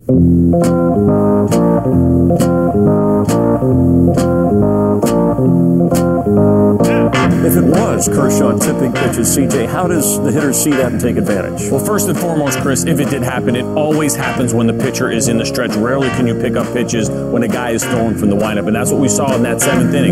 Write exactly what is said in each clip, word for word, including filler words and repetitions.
If it was Kershaw tipping pitches, C J, how does the hitter see that and take advantage? Well, first and foremost, Chris, if it did happen, it always happens when the pitcher is in the stretch. Rarely can you pick up pitches when a guy is throwing from the windup, and that's what we saw in that seventh inning.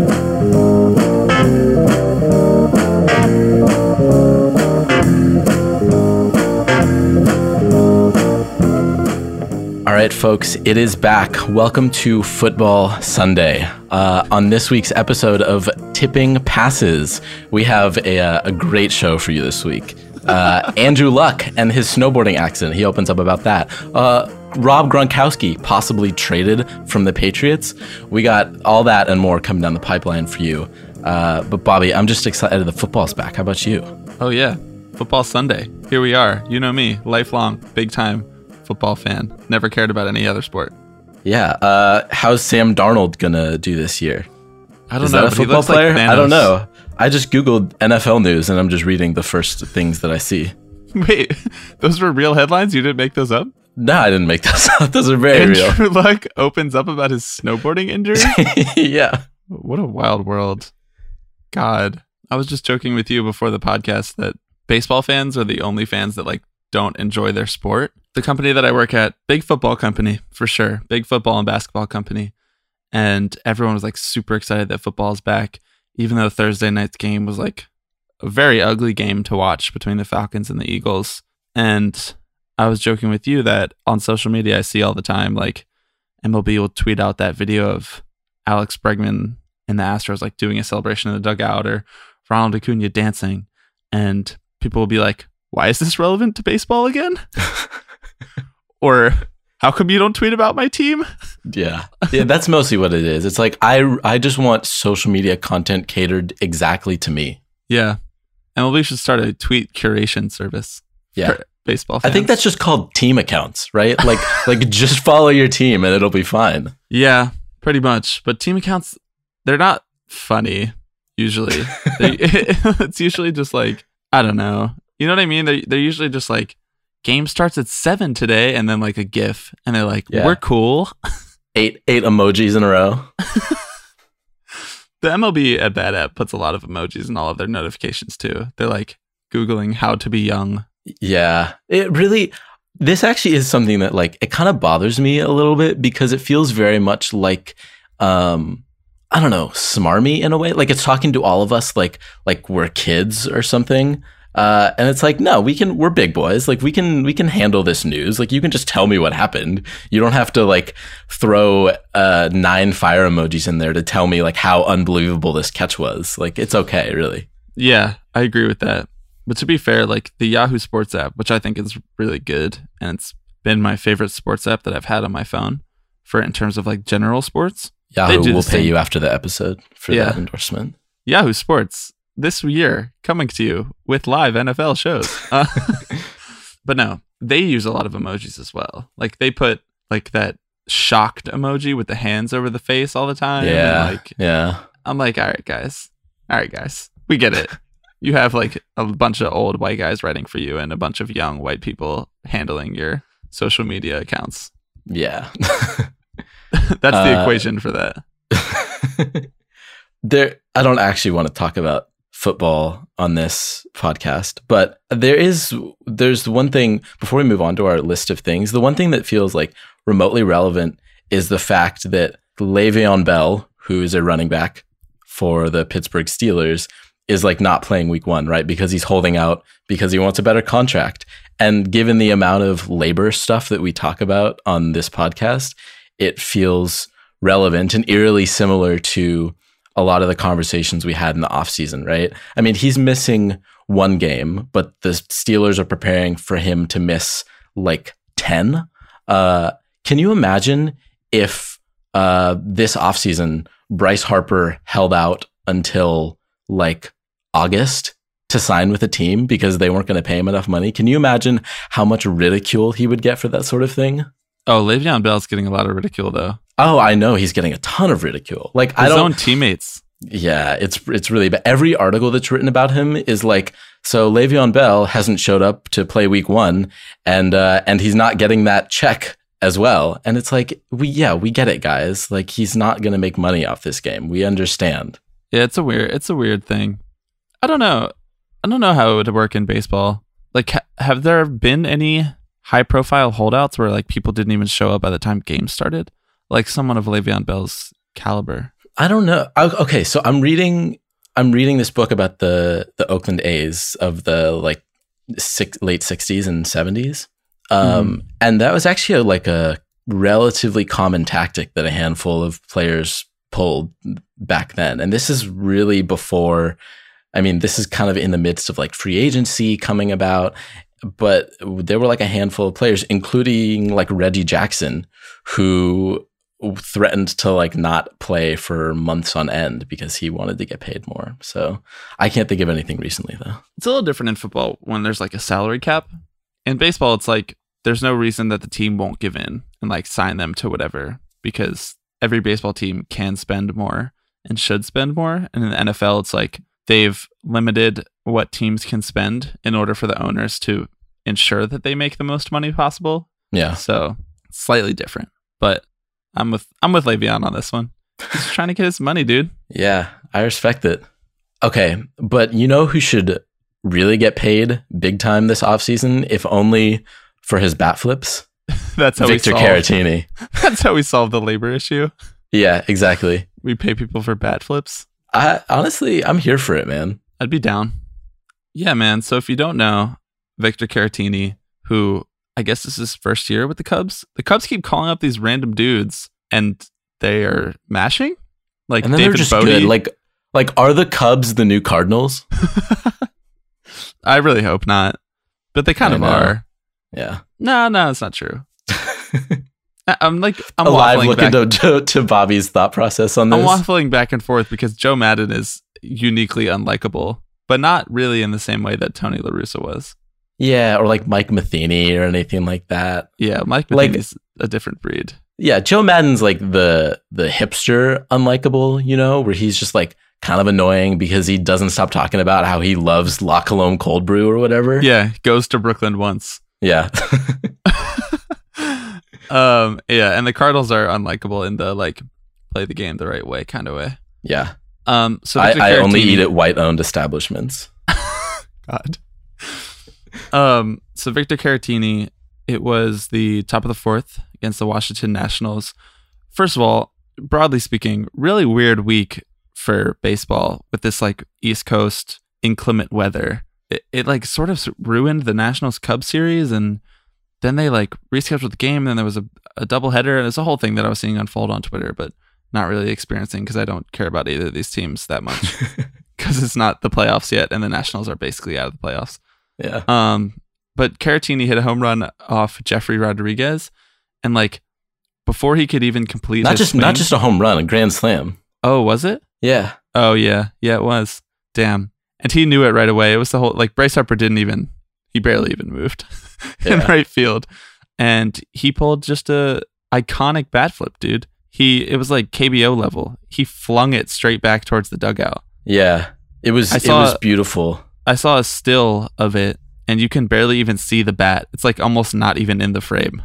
All right, folks, it is back. Welcome to Football Sunday. Uh, on this week's episode of Tipping Passes, we have a, uh, a great show for you this week. Uh, Andrew Luck and his snowboarding accident. He opens up about that. Uh, Rob Gronkowski possibly traded from the Patriots. We got all that and more coming down the pipeline for you. Uh, but Bobby, I'm just excited the football's back. How about you? Oh yeah, Football Sunday. Here we are. You know me, lifelong, big time football fan. Never cared about any other sport. Yeah. Uh, how's Sam Darnold gonna do this year? I don't Is know. that a but he football looks player? Like I don't know. I just Googled N F L news and I'm just reading the first things that I see. Wait, those were real headlines? You didn't make those up? No, I didn't make those up. Those are very Andrew real. Luck opens up about his snowboarding injury? Yeah. What a wild world. God. I was just joking with you before the podcast that baseball fans are the only fans that like don't enjoy their sport. The company that I work at, big football company for sure, big football and basketball company. And everyone was like super excited that football is back, even though Thursday night's game was like a very ugly game to watch between the Falcons and the Eagles. And I was joking with you that on social media, I see all the time, like M L B will tweet out that video of Alex Bregman and the Astros like doing a celebration in the dugout, or Ronald Acuna dancing. And people will be like, why is this relevant to baseball again? Or how come you don't tweet about my team? Yeah. Yeah, that's mostly what it is. It's like, I, I just want social media content catered exactly to me. Yeah. M L B should start a tweet curation service. Yeah. For baseball fans. I think that's just called team accounts, right? Like, like just follow your team and it'll be fine. Yeah, pretty much. But team accounts, they're not funny, usually. they, it's usually just like, I don't know. You know what I mean? They're, they're usually just like, game starts at seven today, and then like a GIF, and they're like, yeah. We're cool. Eight eight emojis in a row. The M L B at that app puts a lot of emojis in all of their notifications too. They're like Googling how to be young. Yeah, it really, this actually is something that like, it kind of bothers me a little bit because it feels very much like, um, I don't know, smarmy in a way. Like it's talking to all of us like, like we're kids or something. Uh, and it's like, no, we can, we're big boys. Like we can, we can handle this news. Like you can just tell me what happened. You don't have to like throw, uh, nine fire emojis in there to tell me like how unbelievable this catch was. Like it's okay, really. Yeah, I agree with that. But to be fair, like the Yahoo Sports app, which I think is really good, and it's been my favorite sports app that I've had on my phone for in terms of like general sports. Yahoo will pay you after the episode for yeah. that endorsement. Yahoo Sports. This year, coming to you with live N F L shows. Uh, but no, they use a lot of emojis as well. Like they put like that shocked emoji with the hands over the face all the time. Yeah. And like, yeah. I'm like, all right, guys. All right, guys. We get it. You have like a bunch of old white guys writing for you and a bunch of young white people handling your social media accounts. Yeah. That's the uh, equation for that. There, I don't actually want to talk about football on this podcast, but there is there's one thing before we move on to our list of things. The one thing that feels like remotely relevant is the fact that Le'Veon Bell, who is a running back for the Pittsburgh Steelers, is like not playing week one, right? Because he's holding out because he wants a better contract. And given the amount of labor stuff that we talk about on this podcast, it feels relevant and eerily similar to a lot of the conversations we had in the offseason, right? I mean, he's missing one game, but the Steelers are preparing for him to miss like ten. Uh, can you imagine if uh, this offseason, Bryce Harper held out until like August to sign with a team because they weren't going to pay him enough money? Can you imagine how much ridicule he would get for that sort of thing? Oh, Le'Veon Bell's getting a lot of ridicule, though. Oh, I know he's getting a ton of ridicule. Like his I don't, own teammates. Yeah, it's it's really bad. Every article that's written about him is like, so Le'Veon Bell hasn't showed up to play week one, and uh, and he's not getting that check as well. And it's like, we, yeah, we get it, guys. Like, he's not going to make money off this game. We understand. Yeah, it's a weird, it's a weird thing. I don't know. I don't know how it would work in baseball. Like, ha- have there been any high profile holdouts where like people didn't even show up by the time games started? Like someone of Le'Veon Bell's caliber. I don't know. I, okay, so I'm reading, I'm reading this book about the the Oakland A's of the like six, late sixties and seventies, um, mm. and that was actually a, like a relatively common tactic that a handful of players pulled back then. And this is really before. I mean, this is kind of in the midst of like free agency coming about, but there were like a handful of players, including like Reggie Jackson, who threatened to like not play for months on end because he wanted to get paid more. So I can't think of anything recently though. It's a little different in football when there's like a salary cap. In baseball, it's like there's no reason that the team won't give in and like sign them to whatever, because every baseball team can spend more and should spend more. And in the N F L, it's like they've limited what teams can spend in order for the owners to ensure that they make the most money possible. Yeah. So slightly different, but I'm with I'm with Le'Veon on this one. He's trying to get his money, dude. Yeah, I respect it. Okay, but you know who should really get paid big time this offseason, if only for his bat flips? That's how Victor we solve, Caratini. That's how we solve the labor issue. Yeah, exactly. We pay people for bat flips. I honestly, I'm here for it, man. I'd be down. Yeah, man. So if you don't know, Victor Caratini, who I guess this is his first year with the Cubs, the Cubs keep calling up these random dudes, and they are mashing. Like, and then David they're just Bodie. good. Like, like, are the Cubs the new Cardinals? I really hope not, but they kind I of know. are. Yeah. No, no, it's not true. I'm like I'm alive waffling looking back. to, to to Bobby's thought process on this. I'm waffling back and forth because Joe Madden is uniquely unlikable, but not really in the same way that Tony La Russa was. Yeah, or like Mike Matheny or anything like that. Yeah, Mike Like- Matheny's a different breed. Yeah, Joe Madden's like the the hipster unlikable, you know, where he's just like kind of annoying because he doesn't stop talking about how he loves La Colombe cold brew or whatever. Yeah, goes to Brooklyn once. Yeah. Um, yeah, and the Cardinals are unlikable in the like play the game the right way kind of way. Yeah. Um, so I, Victor I only Caratini- eat at white owned establishments. God. Um, so Victor Caratini, it was the top of the fourth against the Washington Nationals. First of all, broadly speaking, really weird week for baseball with this like East Coast inclement weather. It, it like sort of ruined the Nationals Cubs series, and then they like rescheduled the game. And then there was a, a doubleheader, and it's a whole thing that I was seeing unfold on Twitter, but not really experiencing because I don't care about either of these teams that much because it's not the playoffs yet, and the Nationals are basically out of the playoffs. Yeah. Um, but Caratini hit a home run off Jeffrey Rodriguez, and like before he could even complete Not his just swing, not just a home run, a grand slam. oh, was it? Yeah. Oh yeah, yeah, it was. Damn, and he knew it right away. It was the whole like Bryce Harper didn't even he barely even moved in Yeah. right field, and he pulled just a iconic bat flip, dude. He it was like K B O level. He flung it straight back towards the dugout. Yeah. It was I it saw- was beautiful. I saw a still of it, and you can barely even see the bat. It's like almost not even in the frame.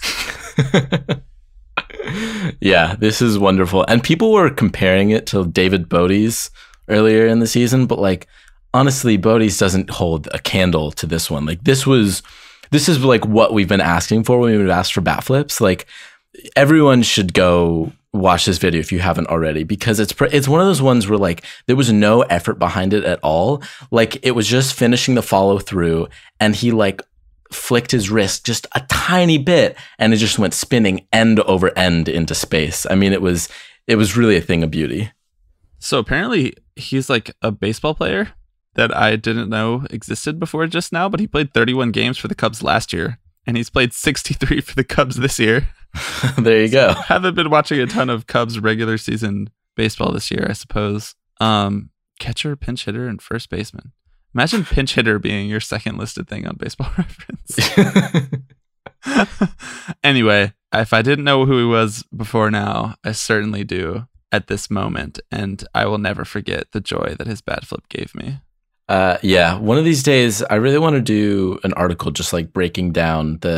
Yeah, this is wonderful. And people were comparing it to David Bodie's earlier in the season, but like honestly, Bodie's doesn't hold a candle to this one. Like this was this is like what we've been asking for when we've asked for bat flips. Like everyone should go watch this video if you haven't already, because it's pr- it's one of those ones where like there was no effort behind it at all. Like it was just finishing the follow through, and he like flicked his wrist just a tiny bit, and it just went spinning end over end into space. I mean, it was it was really a thing of beauty. So apparently he's like a baseball player that I didn't know existed before just now, but he played thirty-one games for the Cubs last year, and he's played sixty-three for the Cubs this year. There you go. Haven't been watching a ton of Cubs regular season baseball this year, I suppose. Um, catcher, pinch hitter, and first baseman. Imagine pinch hitter being your second listed thing on Baseball Reference. Anyway, if I didn't know who he was before now, I certainly do at this moment, and I will never forget the joy that his bat flip gave me. Uh, yeah, one of these days, I really want to do an article just like breaking down the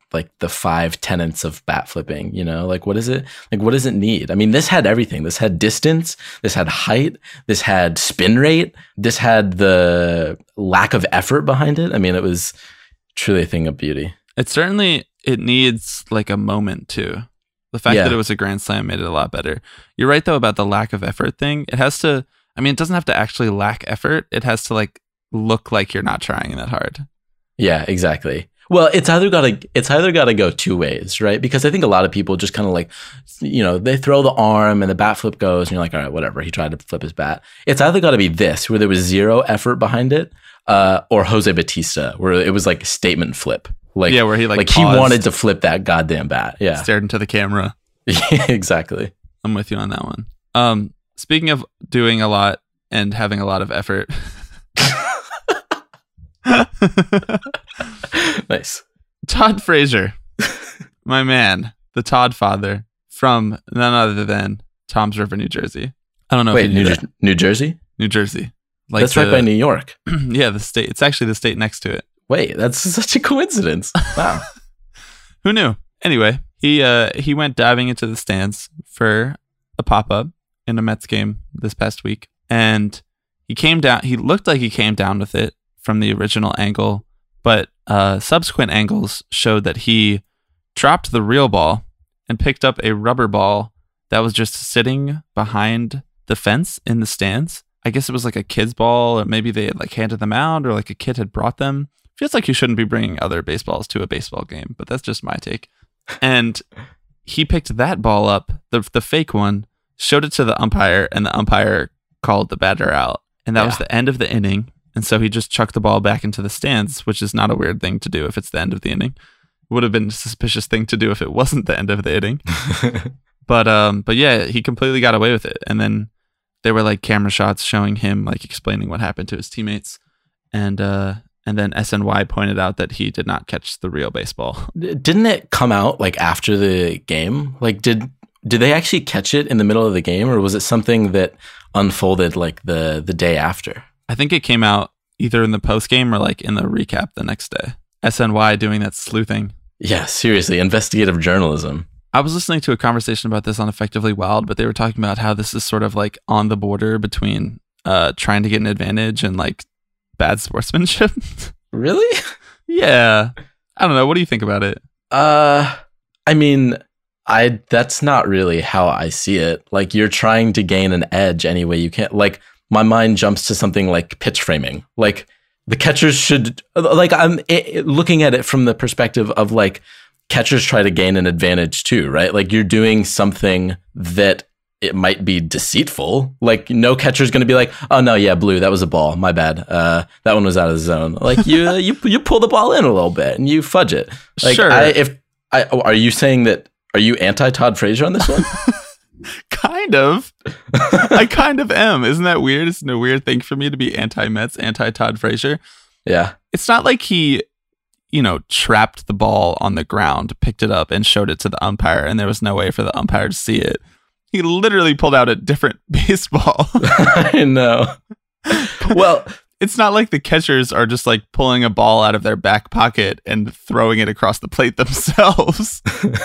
like the five tenets of bat flipping, you know, like what is it? Like what does it need? I mean, this had everything. This had distance, this had height, this had spin rate, this had the lack of effort behind it. I mean, it was truly a thing of beauty. It certainly, it needs like a moment too. The fact Yeah. that it was a Grand Slam made it a lot better. You're right though about the lack of effort thing. It has to, I mean, it doesn't have to actually lack effort. It has to like look like you're not trying that hard. Yeah, exactly. Well, it's either got to it's either got to go two ways, right? Because I think a lot of people just kind of like, you know, they throw the arm and the bat flip goes, and you're like, all right, whatever. He tried to flip his bat. It's either got to be this, where there was zero effort behind it, uh, or Jose Batista, where it was like a statement flip, like Yeah, where he, like, like he paused. wanted to flip that goddamn bat. Yeah, Stared into the camera. yeah, exactly. I'm with you on that one. Um, speaking of doing a lot and having a lot of effort. Nice. Todd Frazier, my man, the Todd father from none other than Tom's River, New Jersey. I don't know Wait, if you New, knew Jer- that. New Jersey? New Jersey. Like That's right the- by New York. Yeah, the state. It's actually the state next to it. Wait, that's such a coincidence. Wow. Who knew? Anyway, he uh he went diving into the stands for a pop-up in a Mets game this past week, and he came down. He looked like he came down with it from the original angle, but uh, subsequent angles showed that he dropped the real ball and picked up a rubber ball that was just sitting behind the fence in the stands. I guess it was like a kid's ball, or maybe they had like handed them out, or like a kid had brought them. Feels like you shouldn't be bringing other baseballs to a baseball game, but that's just my take. And he picked that ball up, the the fake one, showed it to the umpire, and the umpire called the batter out. And that Yeah. was the end of the inning. And so he just chucked the ball back into the stands, which is not a weird thing to do if it's the end of the inning. It would have been a suspicious thing to do if it wasn't the end of the inning. But um, but yeah, he completely got away with it. And then there were like camera shots showing him like explaining what happened to his teammates. And uh, and then S N Y pointed out that he did not catch the real baseball. Didn't it come out like after the game? Like did did they actually catch it in the middle of the game, or was it something that unfolded like the the day after? I think it came out either in the post game or like in the recap the next day. S N Y doing that sleuthing. Yeah, seriously, investigative journalism. I was listening to a conversation about this on Effectively Wild, but they were talking about how this is sort of like on the border between uh, trying to get an advantage and like bad sportsmanship. Really? Yeah. I don't know. What do you think about it? Uh, I mean, I that's not really how I see it. Like you're trying to gain an edge any way you can. Like my mind jumps to something like pitch framing. Like the catchers should, like I'm it, looking at it from the perspective of like catchers try to gain an advantage too, right? Like you're doing something that it might be deceitful. Like no catcher's going to be like, oh no, yeah, blue, that was a ball. My bad. Uh, that one was out of the zone. Like you, you, you pull the ball in a little bit and you fudge it. Like Sure. I, if I, are you saying that, are you anti Todd Frazier on this one? Kind of. I kind of am. Isn't that weird? Isn't it a weird thing for me to be anti-Mets, anti-Todd Frazier? Yeah. It's not like he, you know, trapped the ball on the ground, picked it up and showed it to the umpire, and there was no way for the umpire to see it. He literally pulled out a different baseball. I know. Well, It's not like the catchers are just like pulling a ball out of their back pocket and throwing it across the plate themselves.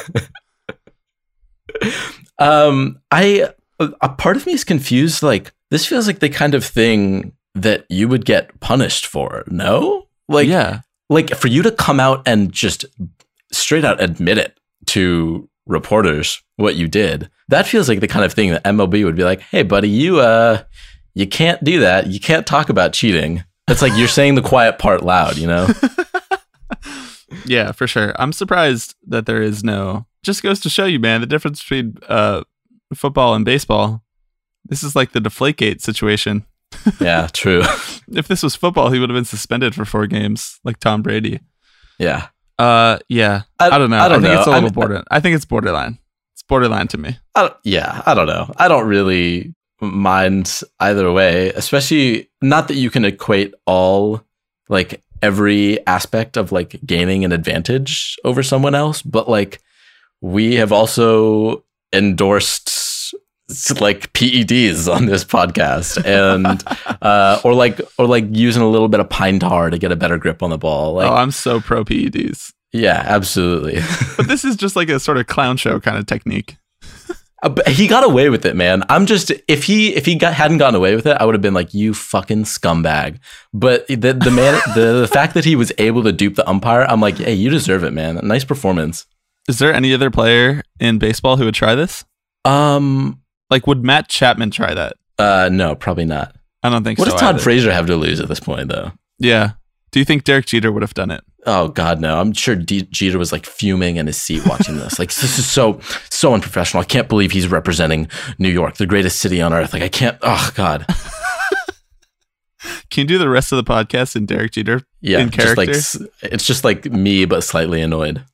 um, I a part of me is confused. Like this feels like the kind of thing that you would get punished for. No, like Yeah. like for you to come out and just straight out admit it to reporters what you did. That feels like the kind of thing that M L B would be like, "Hey, buddy, you uh, you can't do that. You can't talk about cheating." It's like you're saying the quiet part loud, you know? Yeah, for sure. I'm surprised that there is no. Just goes to show you, man, the difference between uh, football and baseball. This is like the Deflategate situation. Yeah, true. If this was football, he would have been suspended for four games, like Tom Brady. Yeah. Uh, yeah. I- I, don't know. I I, don't think know. it's a little I'm- border. I think it's borderline. It's borderline to me. I don't, yeah, I don't know. I don't really mind either way, especially not that you can equate all like every aspect of like gaining an advantage over someone else, but like we have also endorsed like P E Ds on this podcast and uh or like or like using a little bit of pine tar to get a better grip on the ball. Like Oh, I'm so pro P E Ds. Yeah, absolutely. But this is just like a sort of clown show kind of technique. Uh, but he got away with it, man. I'm just if he if he got, hadn't gotten away with it, I would have been like, you fucking scumbag. But the the man the, the fact that he was able to dupe the umpire, I'm like, hey, you deserve it, man. Nice performance. Is there any other player in baseball who would try this? Um, like, would Matt Chapman try that? Uh, no, probably not. I don't think what so. What does Todd either. Frazier have to lose at this point, though? Yeah. Do you think Derek Jeter would have done it? Oh God, no! I'm sure D- Jeter was like fuming in his seat watching this. Like, this is so so unprofessional. I can't believe he's representing New York, the greatest city on earth. Like, I can't. Oh God. Can you do the rest of the podcast in Derek Jeter? Yeah, in character? just like it's just like me, but slightly annoyed.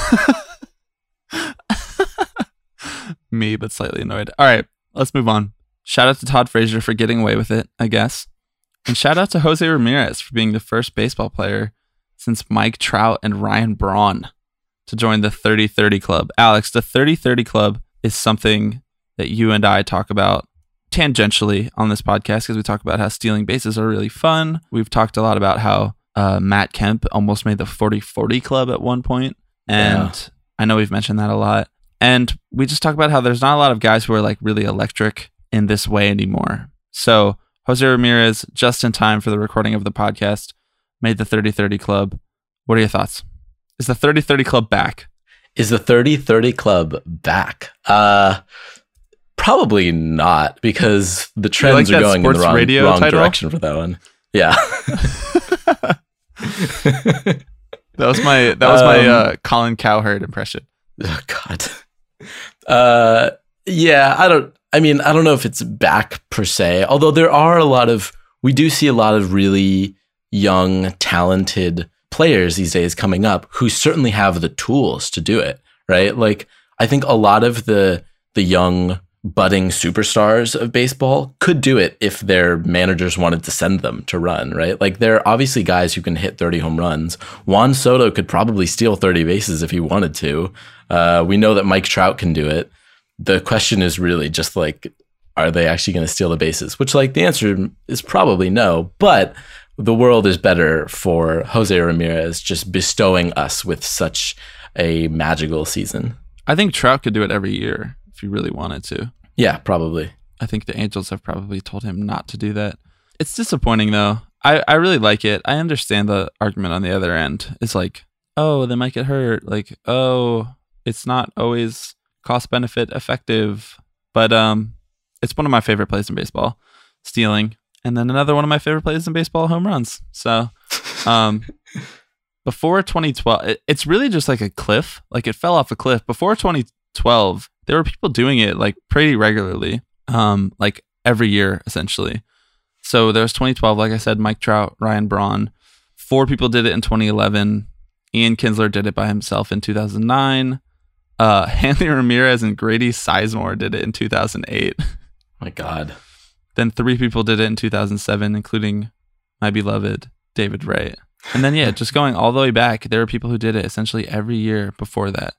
Me, but slightly annoyed. All right, let's move on. Shout out to Todd Frazier for getting away with it, I guess. And shout out to Jose Ramirez for being the first baseball player since Mike Trout and Ryan Braun to join the thirty thirty Club. Alex, the thirty thirty Club is something that you and I talk about tangentially on this podcast because we talk about how stealing bases are really fun. We've talked a lot about how uh, Matt Kemp almost made the forty forty Club at one point, and yeah. I know we've mentioned that a lot. And we just talk about how there's not a lot of guys who are like really electric in this way anymore. So Jose Ramirez, just in time for the recording of the podcast, made the thirty thirty Club. What are your thoughts? Is the thirty thirty Club back? Is the thirty thirty Club back? Uh, probably not, because the trends like are going in the wrong, wrong direction for that one. Yeah. that was my that was um, my uh, Colin Cowherd impression. Oh God. Uh, yeah, I don't. I mean, I don't know if it's back per se, although there are a lot of, we do see a lot of really young, talented players these days coming up who certainly have the tools to do it, right? Like, I think a lot of the the young, budding superstars of baseball could do it if their managers wanted to send them to run, right? Like, there are obviously guys who can hit thirty home runs. Juan Soto could probably steal thirty bases if he wanted to. Uh, we know that Mike Trout can do it. The question is really just like, are they actually going to steal the bases? Which, like, the answer is probably no, but the world is better for Jose Ramirez just bestowing us with such a magical season. I think Trout could do it every year if he really wanted to. Yeah, probably. I think the Angels have probably told him not to do that. It's disappointing, though. I, I really like it. I understand the argument on the other end. It's like, oh, they might get hurt. Like, oh, it's not always cost benefit effective, but um it's one of my favorite plays in baseball, stealing, and then another one of my favorite plays in baseball, home runs. So um before twenty twelve, it, it's really just like a cliff, like it fell off a cliff. Before twenty twelve, there were people doing it like pretty regularly, um like every year essentially. So there was twenty twelve, like I said, Mike Trout, Ryan Braun. Four people did it in twenty eleven. Ian Kinsler did it by himself in two thousand nine. Uh, Hanley Ramirez and Grady Sizemore did it in two thousand eight. My God. Then three people did it in two thousand seven, including my beloved David Wright. And then, yeah, just going all the way back, there were people who did it essentially every year before that.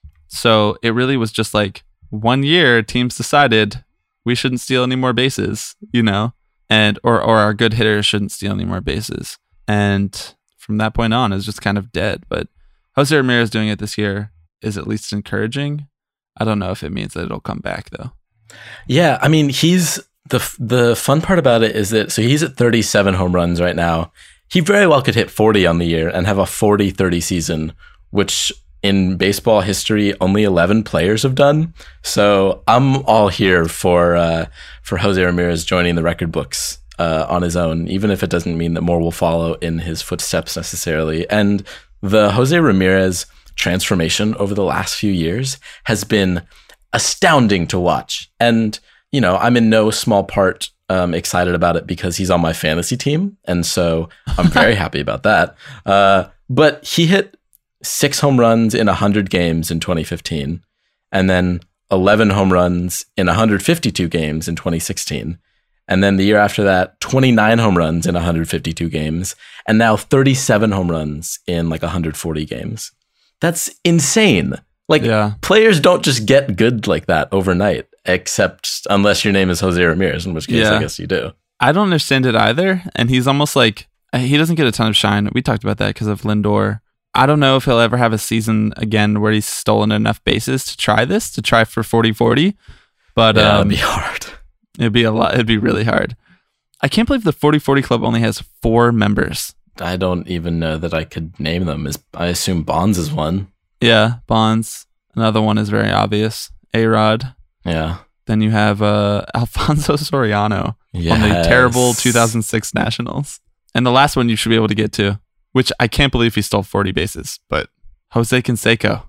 So it really was just like one year teams decided we shouldn't steal any more bases, you know, and or, or our good hitters shouldn't steal any more bases. And from that point on, it's just kind of dead. But Jose Ramirez doing it this year is at least encouraging. I don't know if it means that it'll come back though. Yeah, I mean, he's the the fun part about it is that so he's at thirty-seven home runs right now. He very well could hit forty on the year and have a forty thirty season, which in baseball history only eleven players have done. So I'm all here for uh, for Jose Ramirez joining the record books uh, on his own, even if it doesn't mean that more will follow in his footsteps necessarily. And the Jose Ramirez transformation over the last few years has been astounding to watch. And, you know, I'm in no small part um, excited about it because he's on my fantasy team. And so I'm very happy about that. Uh, but he hit six home runs in one hundred games in twenty fifteen, and then eleven home runs in one hundred fifty-two games in twenty sixteen. And then the year after that, twenty-nine home runs in one hundred fifty-two games, and now thirty-seven home runs in like one hundred forty games. That's insane. Like, yeah. Players don't just get good like that overnight, except unless your name is Jose Ramirez, in which case yeah. I guess you do. I don't understand it either. And he's almost like, he doesn't get a ton of shine. We talked about that because of Lindor I don't know if he'll ever have a season again where he's stolen enough bases to try this, to try for forty forty. But yeah, um, it'd be hard. It'd be a lot. It'd be really hard. I can't believe the forty forty Club only has four members. I don't even know that I could name them. Is I assume Bonds is one. Yeah, Bonds. Another one is very obvious. A-Rod. Yeah. Then you have uh, Alfonso Soriano Yes. on the terrible two thousand six Nationals. And the last one you should be able to get to, which I can't believe he stole forty bases, but Jose Canseco.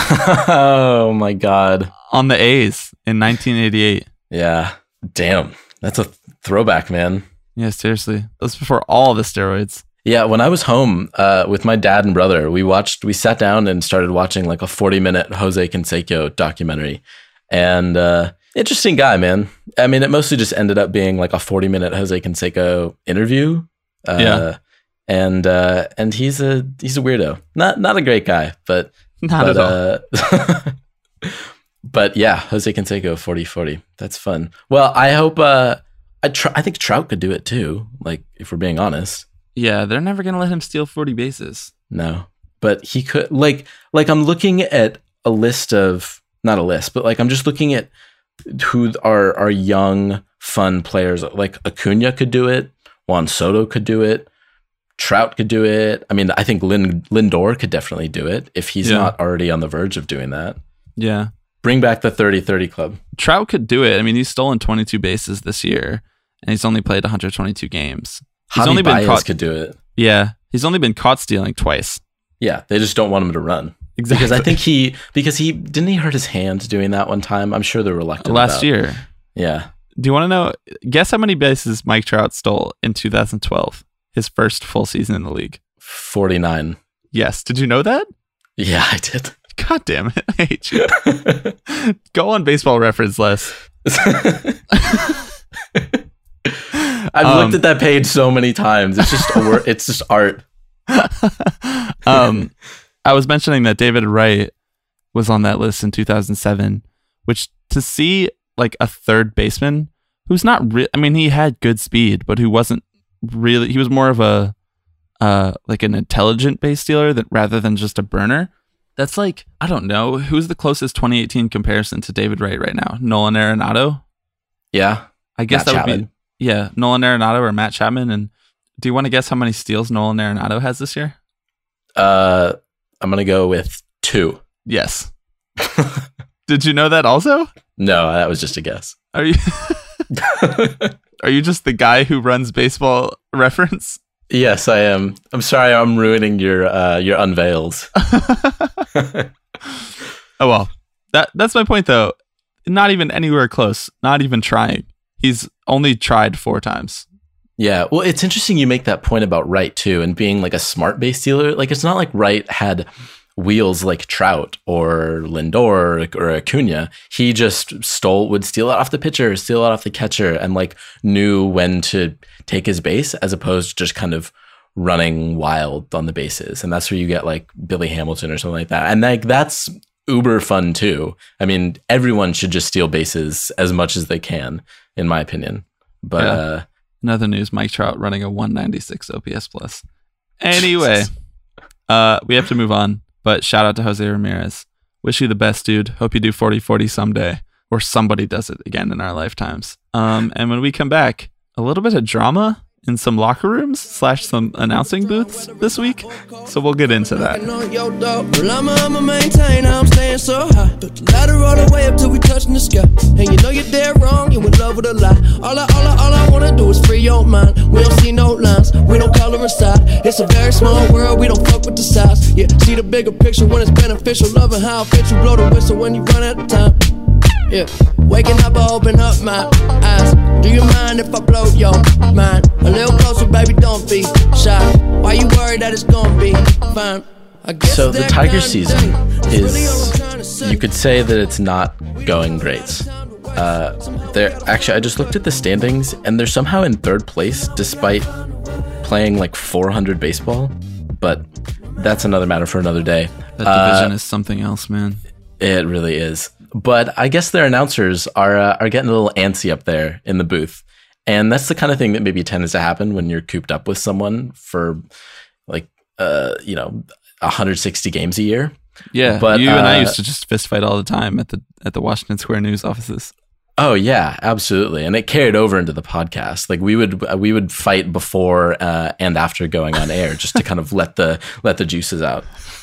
Oh my God. On the A's in nineteen eighty-eight. Yeah. Damn. That's a throwback, man. Yeah, seriously. That was before all the steroids. Yeah, when I was home uh, with my dad and brother, we watched, we sat down and started watching like a forty minute Jose Canseco documentary. And uh, interesting guy, man. I mean, it mostly just ended up being like a forty minute Jose Canseco interview. Uh, Yeah. And uh, and he's a he's a weirdo. Not not a great guy, but Not but, at all. Uh, but yeah, Jose Canseco forty forty. That's fun. Well, I hope. Uh, I tr- I think Trout could do it too. Like if we're being honest. Yeah, they're never going to let him steal forty bases. No, but he could. Like like I'm looking at a list of not a list, but like I'm just looking at who are are young fun players. Like Acuna could do it. Juan Soto could do it. Trout could do it. I mean, I think Lin- Lindor could definitely do it if he's Yeah. not already on the verge of doing that. Yeah. Bring back the thirty thirty club. Trout could do it. I mean, he's stolen twenty-two bases this year, and he's only played one hundred twenty-two games. He's Javi only been Baez caught. could do it. Yeah, he's only been caught stealing twice. Yeah, they just don't want him to run. Exactly. Because I think he, because he, didn't he hurt his hand doing that one time? I'm sure they're reluctant. Last about. year. Yeah. Do you want to know? Guess how many bases Mike Trout stole in two thousand twelve, his first full season in the league? forty-nine. Yes. Did you know that? Yeah, I did. God damn it. I hate you. Go on Baseball Reference, Les. I've Um, looked at that page so many times. It's just a wor- it's just art. um, I was mentioning that David Wright was on that list in two thousand seven, which to see like a third baseman who's not re- I mean, he had good speed, but who wasn't really, he was more of a, uh, like an intelligent base stealer that rather than just a burner. That's like, I don't know, who's the closest twenty eighteen comparison to David Wright right now? Nolan Arenado? Yeah. I guess Matt that would Chapman. be, yeah, Nolan Arenado or Matt Chapman. And do you want to guess how many steals Nolan Arenado has this year? Uh, I'm gonna go with two. Yes. Did you know that also? No, that was just a guess. Are you Are you just the guy who runs Baseball Reference? Yes, I am. I'm sorry, I'm ruining your uh, your unveils. Oh well. That that's my point though. Not even anywhere close. Not even trying. He's only tried four times. Yeah, well, it's interesting you make that point about Wright too, and being like a smart base stealer. Like, it's not like Wright had wheels like Trout or Lindor or Acuna. He just stole, would steal it off the pitcher, steal it off the catcher, and like knew when to take his base, as opposed to just kind of running wild on the bases. And that's where you get like Billy Hamilton or something like that. And like that's uber fun too. I mean, everyone should just steal bases as much as they can, in my opinion. But Yeah. uh, Another news, Mike Trout running a one ninety-six O P S plus. Anyway, uh, we have to move on, but shout out to Jose Ramirez. Wish you the best, dude. Hope you do forty forty someday, or somebody does it again in our lifetimes. Um, and when we come back, a little bit of drama in some locker rooms slash some announcing booths this week. So we'll get into that. Well, I'm I'ma maintain, I'm staying so high. But the ladder all the way up till we touching the sky. And you know you're dead wrong, you in love with a lie. All I, all I, all I wanna do is free your mind. We don't see no lines, we don't color aside. It's a very small world, we don't fuck with the size. Yeah, see the bigger picture when it's beneficial. Loving how I fit you, blow the whistle when you run out of time. Yeah, waking up, I open up my eyes. Do you mind if I blow your mind? A little closer, baby, don't be shy. Why you worried that it's gonna be fine? I guess So the that Tiger kind of season thing is really all I'm is, trying to say. you could say that it's not going great. Uh, they're actually, I just looked at the standings, and they're somehow in third place despite playing like four hundred baseball. But that's another matter for another day. That Uh, division is something else, man. It really is. But I guess their announcers are uh, are getting a little antsy up there in the booth. And that's the kind of thing that maybe tends to happen when you're cooped up with someone for like, uh, you know, one hundred sixty games a year. Yeah, but you and I uh, used to just fist fight all the time at the at the Washington Square News offices. Oh yeah, absolutely, and it carried over into the podcast. Like we would we would fight before uh, and after going on air, just to kind of let the let the juices out.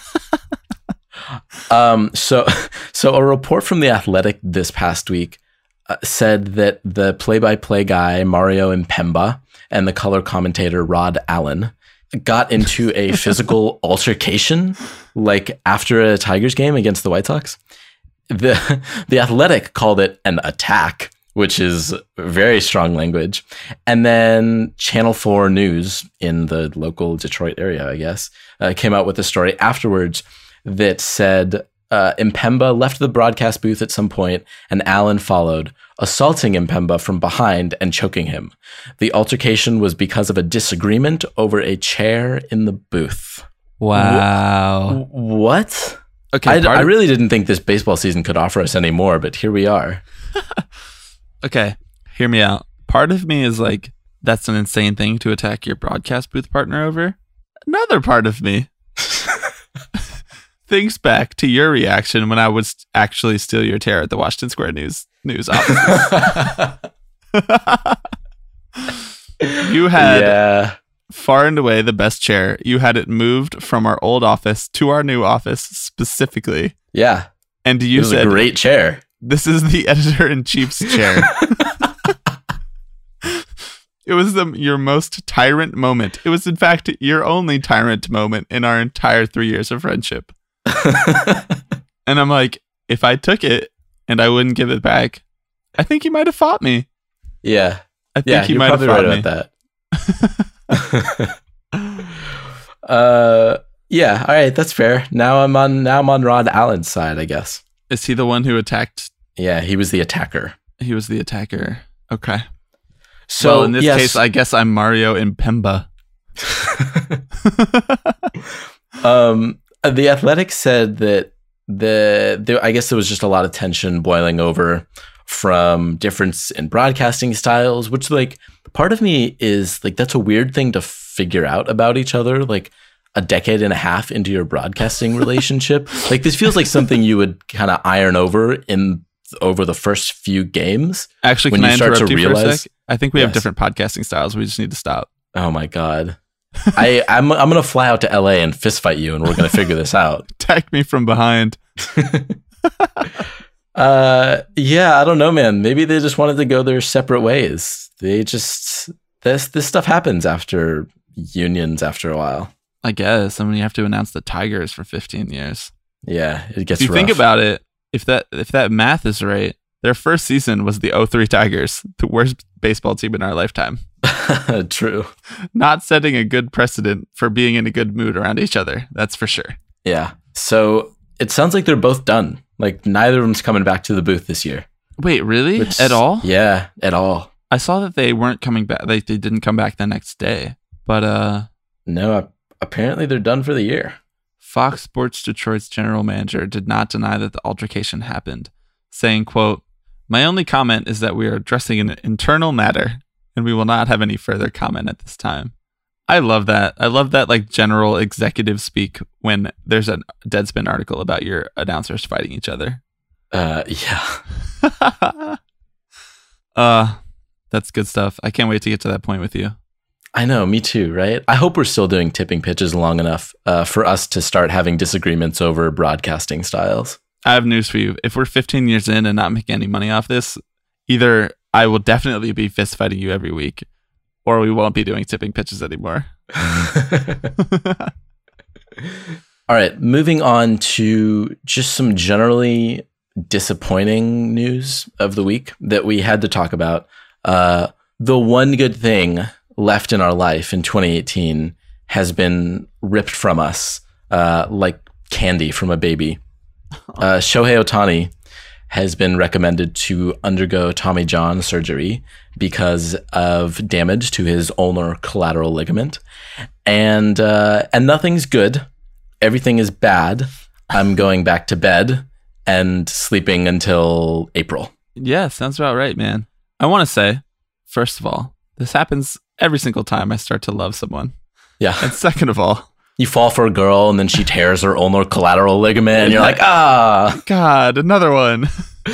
um. So so a report from The Athletic this past week uh, said that the play-by-play guy Mario Impemba and the color commentator Rod Allen got into a physical altercation, like after a Tigers game against the White Sox. The The Athletic called it an attack, which is very strong language. And then Channel four News in the local Detroit area, I guess, uh, came out with a story afterwards that said uh, Impemba left the broadcast booth at some point and Allen followed, assaulting Impemba from behind and choking him. The altercation was because of a disagreement over a chair in the booth. Wow. Wh- what? Okay, I, I of- really didn't think this baseball season could offer us any more, but here we are. Okay, hear me out. Part of me is like, that's an insane thing to attack your broadcast booth partner over. Another part of me thinks back to your reaction when I would st- actually steal your chair at the Washington Square News news office. You had yeah. far and away the best chair. You had it moved from our old office to our new office specifically. Yeah. And It you was said, a great chair. this is the editor-in-chief's chair. It was the, your most tyrant moment. It was, in fact, your only tyrant moment in our entire three years of friendship. And I'm like, if I took it and I wouldn't give it back, I think he might have fought me. Yeah. I think Yeah, he you're might have probably fought right me. about that. uh, yeah. All right, that's fair. Now I'm on. Now I'm on Rod Allen's side, I guess. Is he the one who attacked? Yeah, he was the attacker. He was the attacker. Okay. So well, in this yes, case, I guess I'm Mario Impemba. um, the Athletic said that the, the I guess there was just a lot of tension boiling over from difference in broadcasting styles, which, like, part of me is like, that's a weird thing to figure out about each other, like a decade and a half into your broadcasting relationship. Like, this feels like something you would kind of iron over in over the first few games. Actually, when can you I start interrupt to you for a realize- sec? I think we have Yes. different podcasting styles. We just need to stop. Oh my god. I I'm I'm gonna fly out to L A and fist fight you, and we're gonna figure this out. Attack me from behind. Uh, yeah, I don't know, man. Maybe they just wanted to go their separate ways. They just this this stuff happens after unions after a while. I guess. I mean, you have to announce the Tigers for fifteen years. Yeah, it gets If you rough. think about it, if that if that math is right, their first season was the oh three Tigers, the worst baseball team in our lifetime. True. Not setting a good precedent for being in a good mood around each other. That's for sure. Yeah. So it sounds like they're both done. Like, neither of them's coming back to the booth this year. Wait, really? Which- At all? Yeah, at all. I saw that they weren't coming back. They, they didn't come back the next day. But uh, No, uh, apparently they're done for the year. Fox Sports Detroit's general manager did not deny that the altercation happened, saying, quote, "My only comment is that we are addressing an internal matter, and we will not have any further comment at this time." I love that. I love that, like, general executive speak when there's a Deadspin article about your announcers fighting each other. Uh, yeah. uh, that's good stuff. I can't wait to get to that point with you. I know, me too, right? I hope we're still doing tipping pitches long enough uh, for us to start having disagreements over broadcasting styles. I have news for you. If we're fifteen years in and not making any money off this, either I will definitely be fist fighting you every week, or we won't be doing tipping pitches anymore. All right, moving on to just some generally disappointing news of the week that we had to talk about. Uh, the one good thing left in our life in twenty eighteen has been ripped from us uh, like candy from a baby. Uh, Shohei Ohtani has been recommended to undergo Tommy John surgery because of damage to his ulnar collateral ligament, and uh, and nothing's good. Everything is bad. I'm going back to bed and sleeping until April. Yeah, sounds about right, man. I want to say, first of all, this happens every single time I start to love someone. Yeah. And second of all, You fall for a girl and then she tears her ulnar collateral ligament and you're like, ah. God, another one.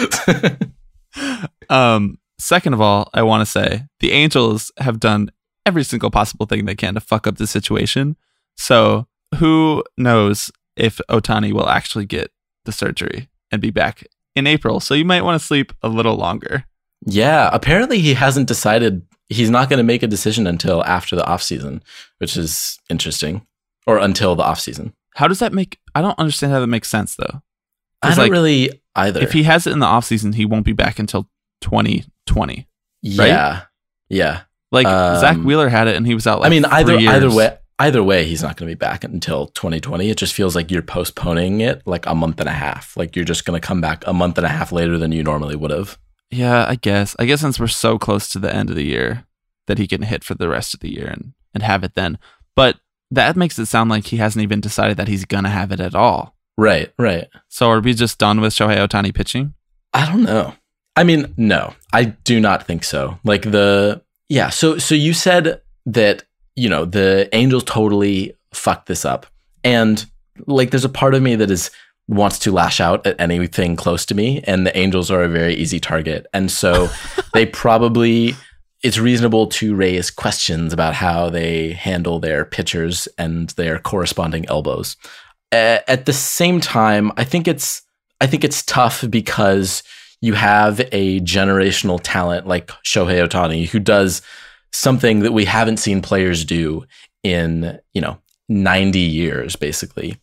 um, second of all, I want to say the Angels have done every single possible thing they can to fuck up the situation. So who knows if Ohtani will actually get the surgery and be back in April. So you might want to sleep a little longer. Yeah, apparently he hasn't decided. He's not going to make a decision until after the offseason, which is interesting. Or until the offseason. How does that make... I don't understand how that makes sense, though. I don't like, really either. If he has it in the offseason, he won't be back until twenty twenty. Yeah. Right? Yeah. Like, um, Zach Wheeler had it, and he was out like I mean, either three years. either way, either way, he's not going to be back until twenty twenty. It just feels like you're postponing it like a month and a half. Like you're just going to come back a month and a half later than you normally would have. Yeah, I guess. I guess since we're so close to the end of the year that he can hit for the rest of the year and, and have it then. But that makes it sound like he hasn't even decided that he's going to have it at all. Right, right. So are we just done with Shohei Ohtani pitching? I don't know. I mean, no, I do not think so. Like the, yeah. So, so you said that, you know, the Angels totally fucked this up. And like, there's a part of me that is wants to lash out at anything close to me. And the Angels are a very easy target. And so they probably... It's reasonable to raise questions about how they handle their pitchers and their corresponding elbows. Uh, at the same time, I think it's I think it's tough because you have a generational talent like Shohei Ohtani who does something that we haven't seen players do in, you know, ninety years, basically.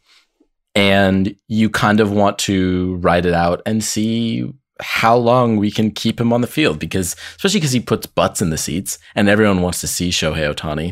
And you kind of want to ride it out and see how long we can keep him on the field, because especially because he puts butts in the seats and everyone wants to see Shohei Ohtani.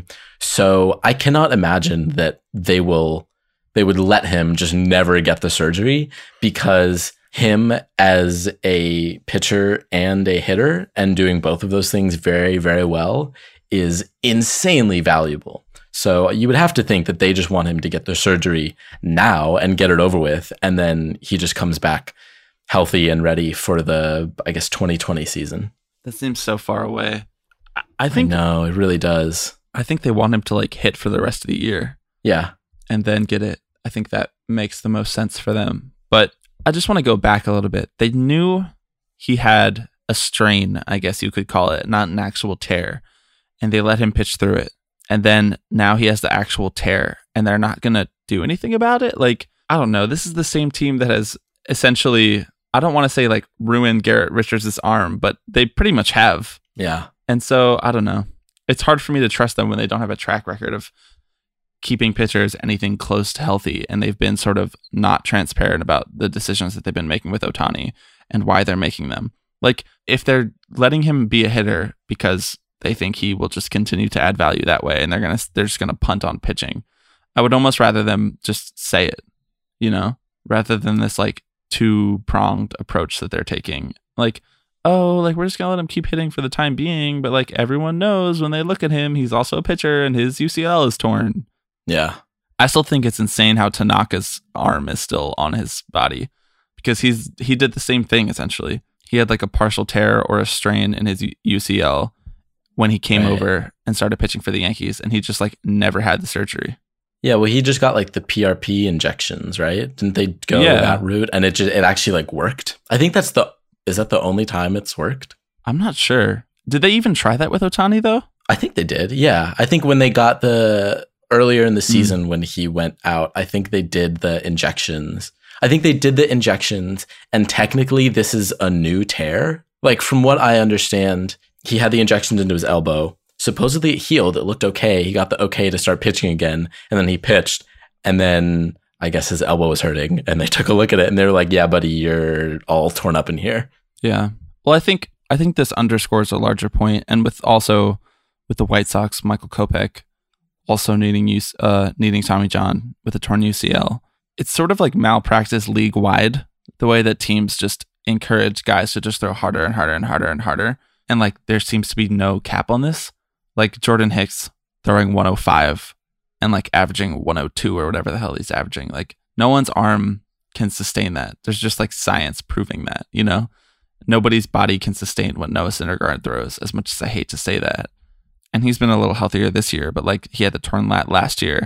So I cannot imagine that they will, they would let him just never get the surgery, because him as a pitcher and a hitter and doing both of those things very, very well is insanely valuable. So you would have to think that they just want him to get the surgery now and get it over with. And then he just comes back healthy and ready for the, I guess, twenty twenty season. That seems so far away. I, I think no, it really does. I think they want him to like hit for the rest of the year. Yeah. And then get it. I think that makes the most sense for them. But I just want to go back a little bit. They knew he had a strain, I guess you could call it, not an actual tear. And they let him pitch through it. And then now he has the actual tear and they're not going to do anything about it. Like, I don't know. This is the same team that has essentially, I don't want to say like ruined Garrett Richards' arm, but they pretty much have. Yeah. And so I don't know. It's hard for me to trust them when they don't have a track record of keeping pitchers anything close to healthy. And they've been sort of not transparent about the decisions that they've been making with Ohtani and why they're making them. Like if they're letting him be a hitter because they think he will just continue to add value that way and they're going to, they're just going to punt on pitching, I would almost rather them just say it, you know, rather than this like two pronged approach that they're taking. Like, oh, like we're just gonna let him keep hitting for the time being, but like everyone knows when they look at him, he's also a pitcher and his U C L is torn. Yeah. I still think it's insane how Tanaka's arm is still on his body, because he's he did the same thing essentially. He had like a partial tear or a strain in his U C L when he came right. over and started pitching for the Yankees, and he just like never had the surgery. Yeah, well, he just got like the P R P injections, right? Didn't they go yeah. that route? And it just it actually like worked. I think that's the is that the only time it's worked? I'm not sure. Did they even try that with Ohtani though? I think they did. Yeah, I think when they got the earlier in the season mm. when he went out, I think they did the injections. I think they did the injections, and technically this is a new tear. Like from what I understand, he had the injections into his elbow. Supposedly it healed. It looked okay. He got the okay to start pitching again, and then he pitched, and then I guess his elbow was hurting, and they took a look at it and they were like, yeah, buddy, you're all torn up in here. Yeah. Well, I think I think this underscores a larger point, and with also with the White Sox, Michael Kopech also needing use uh needing Tommy John with a torn U C L. It's sort of like malpractice league wide, the way that teams just encourage guys to just throw harder and harder and harder and harder. And like there seems to be no cap on this. Like Jordan Hicks throwing one oh five and like averaging one oh two or whatever the hell he's averaging. Like no one's arm can sustain that. There's just like science proving that, you know? Nobody's body can sustain what Noah Syndergaard throws, as much as I hate to say that. And he's been a little healthier this year, but like he had the torn lat last year.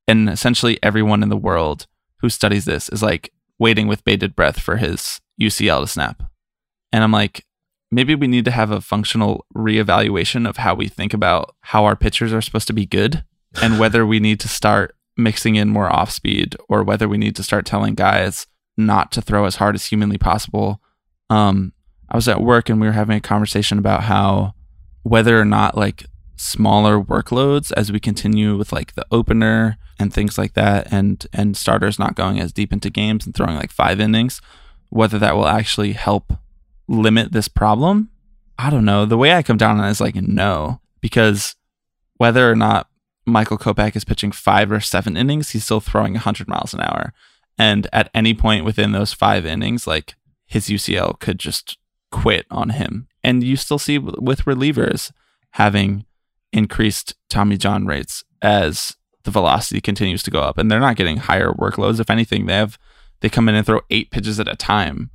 And essentially everyone in the world who studies this is like waiting with bated breath for his U C L to snap. And I'm like, maybe we need to have a functional reevaluation of how we think about how our pitchers are supposed to be good and whether we need to start mixing in more off speed or whether we need to start telling guys not to throw as hard as humanly possible. Um, I was at work and we were having a conversation about how whether or not like smaller workloads as we continue with like the opener and things like that and and starters not going as deep into games and throwing like five innings, whether that will actually help limit this problem. I don't know. The way I come down on it is like no, because whether or not Michael Kopech is pitching five or seven innings, he's still throwing one hundred miles an hour. And at any point within those five innings, like his U C L could just quit on him. And you still see with relievers having increased Tommy John rates as the velocity continues to go up, and they're not getting higher workloads. If anything, they have they come in and throw eight pitches at a time.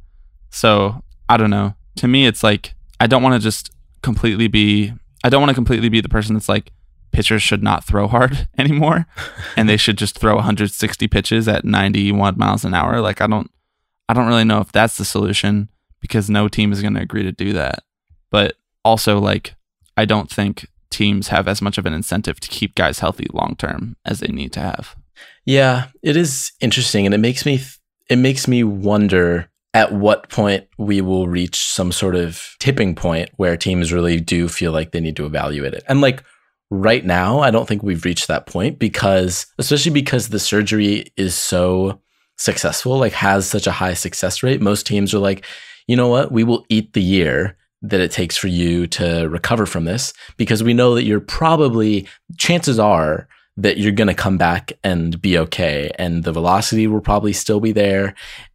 So I don't know. To me, it's like I don't want to just completely be. I don't want to completely be the person that's like pitchers should not throw hard anymore, and they should just throw one hundred sixty pitches at ninety-one miles an hour. Like I don't, I don't really know if that's the solution because no team is going to agree to do that. But also, like I don't think teams have as much of an incentive to keep guys healthy long term as they need to have. Yeah, it is interesting, and it makes me th- it makes me wonder at what point we will reach some sort of tipping point where teams really do feel like they need to evaluate it. And like right now, I don't think we've reached that point because, especially because the surgery is so successful, like has such a high success rate. Most teams are like, you know what, we will eat the year that it takes for you to recover from this because we know that you're probably, chances are that you're going to come back and be okay. And the velocity will probably still be there.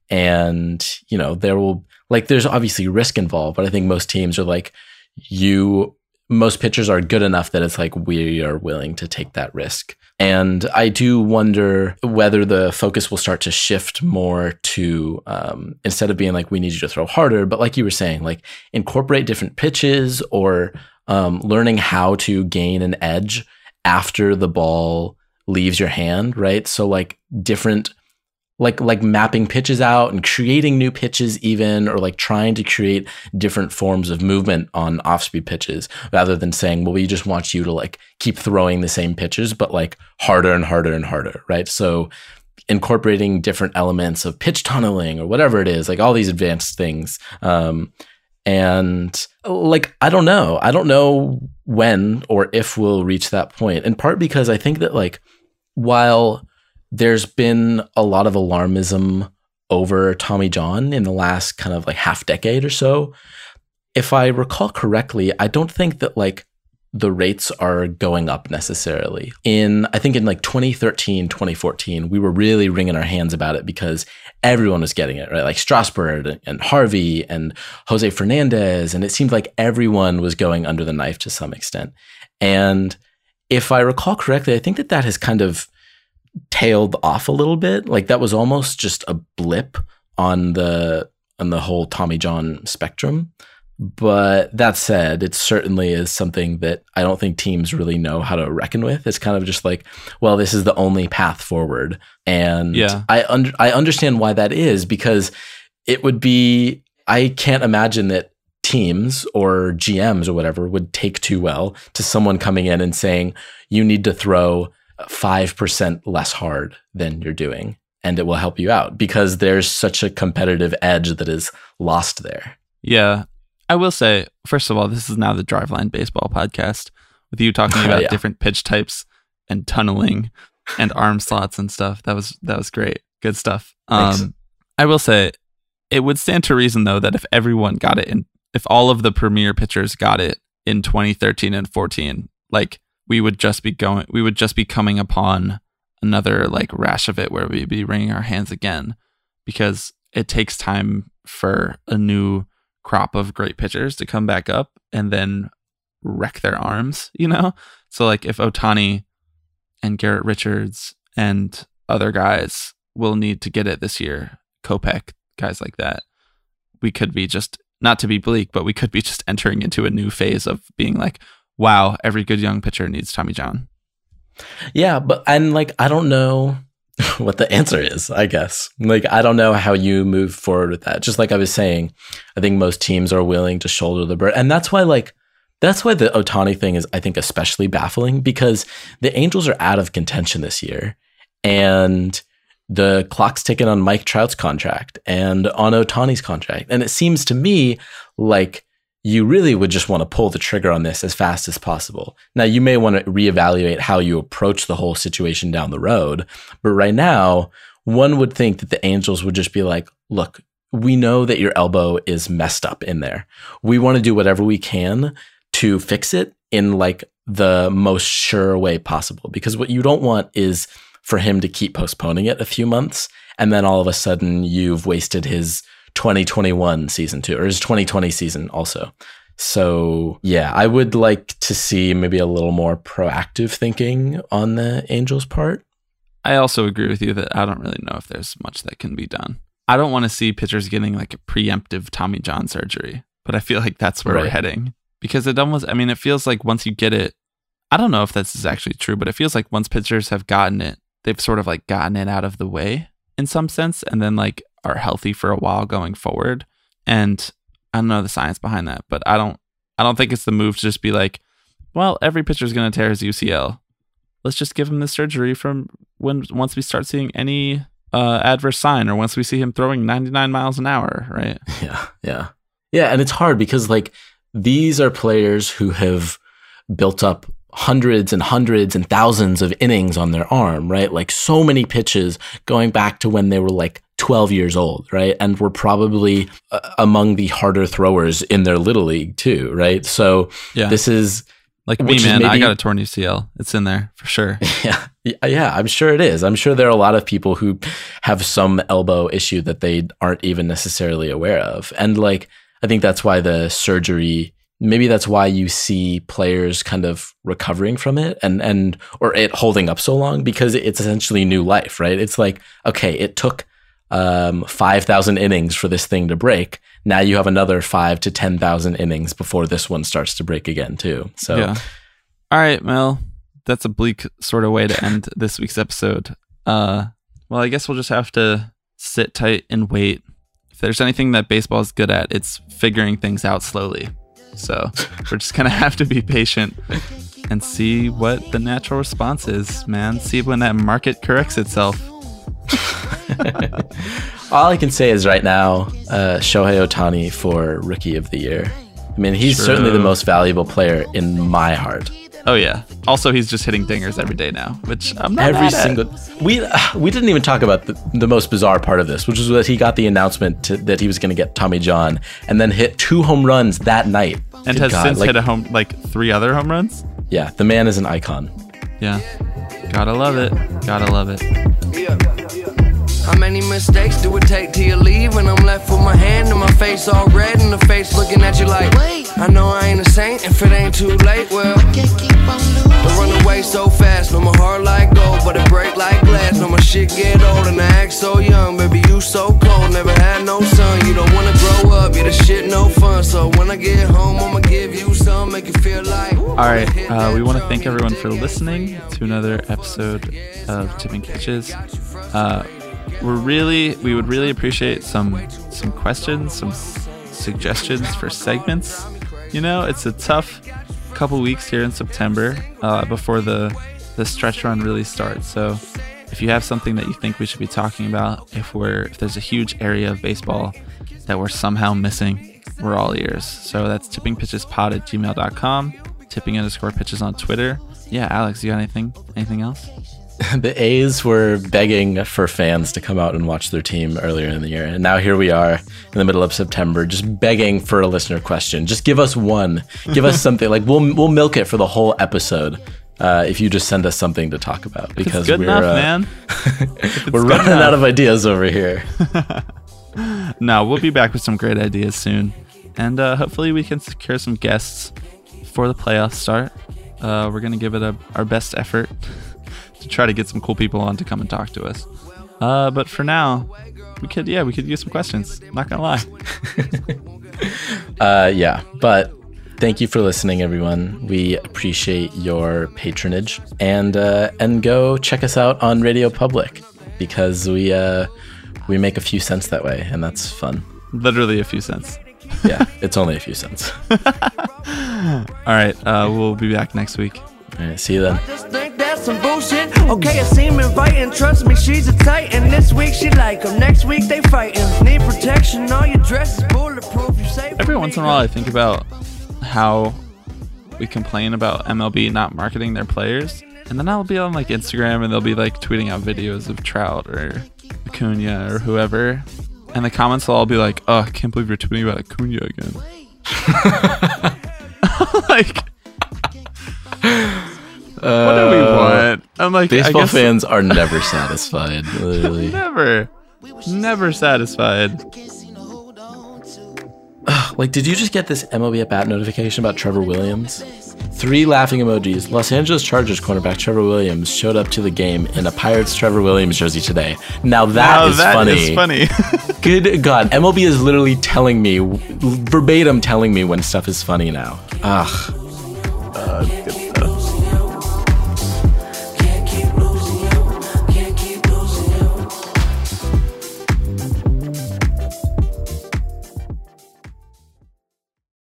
And, you know, there will, like, there's obviously risk involved, but I think most teams are like, you, most pitchers are good enough that it's like, we are willing to take that risk. And I do wonder whether the focus will start to shift more to, um, instead of being like, we need you to throw harder, but like you were saying, like incorporate different pitches or um, learning how to gain an edge after the ball leaves your hand, right? So like different, like like mapping pitches out and creating new pitches even, or like trying to create different forms of movement on off-speed pitches rather than saying, well, we just want you to like keep throwing the same pitches, but like harder and harder and harder, right? So incorporating different elements of pitch tunneling or whatever it is, like all these advanced things. Um, and like, I don't know. I don't know when or if we'll reach that point, in part because I think that like, while there's been a lot of alarmism over Tommy John in the last kind of like half decade or so, if I recall correctly, I don't think that like the rates are going up necessarily. In, I think in like twenty thirteen, twenty fourteen, we were really wringing our hands about it because everyone was getting it, right? Like Strasburg and Harvey and Jose Fernandez. And it seemed like everyone was going under the knife to some extent. And if I recall correctly, I think that that has kind of tailed off a little bit. Like that was almost just a blip on the on the whole Tommy John spectrum. But that said, it certainly is something that I don't think teams really know how to reckon with. It's kind of just like, well, this is the only path forward. And yeah. I under, I understand why that is, because it would be, I can't imagine that teams or G Ms or whatever would take too well to someone coming in and saying, you need to throw five percent less hard than you're doing, and it will help you out, because there's such a competitive edge that is lost there. Yeah. I will say, first of all, this is now the Driveline Baseball podcast with you talking about yeah. different pitch types and tunneling and arm slots and stuff. That was that was great. Good stuff. Um, I will say, it would stand to reason, though, that if everyone got it, in, if all of the premier pitchers got it in twenty thirteen and fourteen, like, we would just be going, we would just be coming upon another like rash of it where we'd be wringing our hands again, because it takes time for a new crop of great pitchers to come back up and then wreck their arms, you know? So like if Ohtani and Garrett Richards and other guys will need to get it this year, Kopech, guys like that, we could be just, not to be bleak, but we could be just entering into a new phase of being like, wow, every good young pitcher needs Tommy John. Yeah, but and like I don't know what the answer is, I guess. Like I don't know how you move forward with that. Just like I was saying, I think most teams are willing to shoulder the burden. And that's why like that's why the Ohtani thing is I think especially baffling, because the Angels are out of contention this year. And the clock's ticking on Mike Trout's contract and on Ohtani's contract. And it seems to me like you really would just want to pull the trigger on this as fast as possible. Now, you may want to reevaluate how you approach the whole situation down the road. But right now, one would think that the Angels would just be like, look, we know that your elbow is messed up in there. We want to do whatever we can to fix it in like the most sure way possible. Because what you don't want is for him to keep postponing it a few months. And then all of a sudden you've wasted his twenty twenty-one season too, or his twenty twenty season also. So yeah, I would like to see maybe a little more proactive thinking on the Angels' part. I also agree with you that I don't really know if there's much that can be done. I don't want to see pitchers getting like a preemptive Tommy John surgery, but I feel like that's where Right. we're heading. Because it almost, I mean, it feels like once you get it, I don't know if this is actually true, but it feels like once pitchers have gotten it, they've sort of like gotten it out of the way in some sense, and then like are healthy for a while going forward. And I don't know the science behind that, but I don't, I don't think it's the move to just be like, well, every pitcher's going to tear his U C L. Let's just give him the surgery from when once we start seeing any uh, adverse sign, or once we see him throwing ninety-nine miles an hour, right? Yeah, yeah. Yeah, and it's hard because like these are players who have built up hundreds and hundreds and thousands of innings on their arm, right? Like so many pitches going back to when they were like twelve years old, right? And were probably uh, among the harder throwers in their little league too, right? So Yeah. this is Like me, which is man, I maybe- got a torn U C L. It's in there for sure. Yeah, yeah, I'm sure it is. I'm sure there are a lot of people who have some elbow issue that they aren't even necessarily aware of. And like, I think that's why the surgery, maybe that's why you see players kind of recovering from it and, and, or it holding up so long, because it's essentially new life, right? It's like, okay, it took um, five thousand innings for this thing to break. Now you have another five to ten thousand innings before this one starts to break again too. So, Yeah. All right, Mel. That's a bleak sort of way to end this week's episode. Uh, well, I guess we'll just have to sit tight and wait. If there's anything that baseball is good at, it's figuring things out slowly. So we're just going to have to be patient and see what the natural response is, man. See when that market corrects itself. all I can say is right now, uh, Shohei Ohtani for Rookie of the Year. I mean, he's True. certainly the most valuable player in my heart. Oh, yeah. Also, he's just hitting dingers every day now, which I'm not Every mad at. single we uh, we didn't even talk about the, the most bizarre part of this, which was that he got the announcement to, that he was going to get Tommy John, and then hit two home runs that night. And Good has God, since like, hit a home, like three other home runs. yeah, the man is an icon. Yeah. Gotta love it. Gotta love it. How many mistakes do it take till you leave? When I'm left with my hand in my face all red, and the face looking at you like, I know I ain't a saint if it ain't too late. Well, I run away so fast, no my heart like gold, but it break like glass. No my shit get old and I act so young. Baby, you so cold, never had no son. You don't wanna grow up, yeah, the shit no fun. So when I get home, I'ma give you some, make you feel like. All right. Uh, we want to thank everyone for listening to another episode of Tipping Pitches. Uh, we're really, we would really appreciate some some questions, some s- suggestions for segments. You know, it's a tough couple weeks here in September uh, before the the stretch run really starts. So, if you have something that you think we should be talking about, if we're if there's a huge area of baseball that we're somehow missing, we're all ears. So that's tippingpitchespod at gmail dot com, tipping underscore pitches on Twitter. Yeah, Alex, you got anything anything else? The A's were begging for fans to come out and watch their team earlier in the year. And now here we are in the middle of September, just begging for a listener question. Just give us one. Give us something. Like we'll we'll milk it for the whole episode uh, if you just send us something to talk about. Because It's good we're, enough, uh, man. we're good running enough. out of ideas over here. No, we'll be back with some great ideas soon. And uh, hopefully we can secure some guests before the playoffs start. Uh, we're going to give it a, our best effort to try to get some cool people on to come and talk to us. Uh, but for now, we could, yeah, we could use some questions. Not going to lie. Uh, yeah, but thank you for listening, everyone. We appreciate your patronage, and uh, and go check us out on Radio Public, because we uh, we make a few cents that way, and that's fun. Literally a few cents. Yeah, it's only a few cents. All right, uh, we'll be back next week. All right, see you then. Just think that's some bullshit. Okay, it seem inviting. Trust me, she's a titan. This week she like him. Next week they fighting. Need protection. All your dress is bulletproof. You say Every once in a while, I think about how we complain about M L B not marketing their players, and then I'll be on like Instagram and they'll be like tweeting out videos of Trout or Acuna or whoever, and the comments will all be like, "Oh, I can't believe you're tweeting about Acuna again." Like, what do we want? I'm like, Baseball I guess fans are never satisfied. Literally. never, never satisfied. Like, did you just get this M L B at bat notification about Trevor Williams? Three laughing emojis. Los Angeles Chargers cornerback Trevor Williams showed up to the game in a Pirates Trevor Williams jersey today. Now that Now is that funny. is funny. Good God. M L B is literally telling me, verbatim telling me when stuff is funny now. Ugh. Uh,